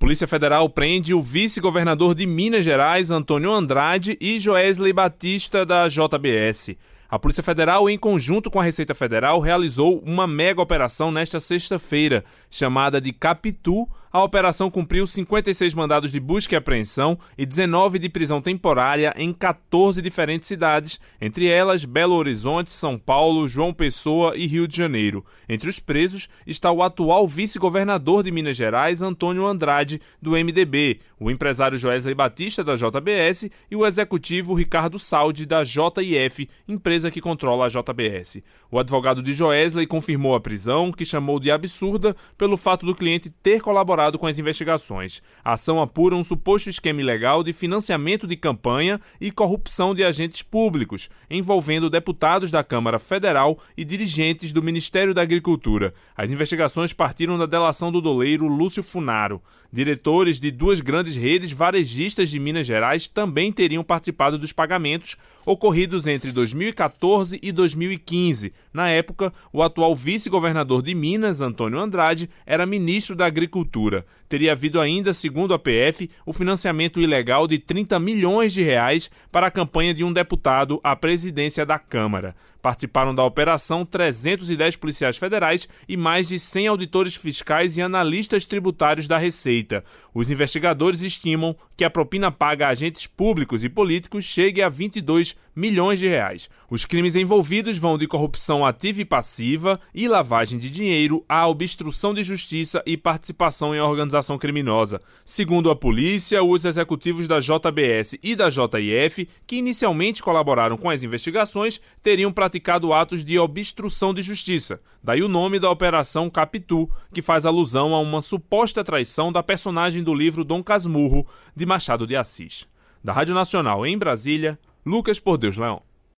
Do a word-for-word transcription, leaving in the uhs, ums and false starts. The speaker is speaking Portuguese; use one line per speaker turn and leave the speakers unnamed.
Polícia Federal prende o vice-governador de Minas Gerais, Antônio Andrade, e Joesley Batista, da J B S. A Polícia Federal, em conjunto com a Receita Federal, realizou uma mega operação nesta sexta-feira, chamada de Capitu. A operação cumpriu cinquenta e seis mandados de busca e apreensão e dezenove de prisão temporária em quatorze diferentes cidades, entre elas Belo Horizonte, São Paulo, João Pessoa e Rio de Janeiro. Entre os presos está o atual vice-governador de Minas Gerais, Antônio Andrade, do M D B, o empresário Joesley Batista, da J B S, e o executivo Ricardo Saldi, da J I F, empresa que controla a J B S. O advogado de Joesley confirmou a prisão, que chamou de absurda pelo fato do cliente ter colaborado com as investigações. A ação apura um suposto esquema ilegal de financiamento de campanha e corrupção de agentes públicos, envolvendo deputados da Câmara Federal e dirigentes do Ministério da Agricultura. As investigações partiram da delação do doleiro Lúcio Funaro. Diretores de duas grandes redes varejistas de Minas Gerais também teriam participado dos pagamentos ocorridos entre dois mil e quatorze e dois mil e quinze. Na época, o atual vice-governador de Minas, Antônio Andrade, era ministro da Agricultura. Teria havido ainda, segundo a P F, o financiamento ilegal de trinta milhões de reais para a campanha de um deputado à presidência da Câmara. Participaram da operação trezentos e dez policiais federais e mais de cem auditores fiscais e analistas tributários da Receita. Os investigadores estimam que a propina paga a agentes públicos e políticos chegue a vinte e dois milhões de reais. Os crimes envolvidos vão de corrupção ativa e passiva e lavagem de dinheiro a obstrução de justiça e participação em organização criminosa. Segundo a polícia, os executivos da J B S e da J I F, que inicialmente colaboraram com as investigações, teriam praticado atos de obstrução de justiça. Daí o nome da Operação Capitu, que faz alusão a uma suposta traição da personagem do livro Dom Casmurro, de Machado de Assis. Da Rádio Nacional em Brasília, Lucas Por Deus Leão.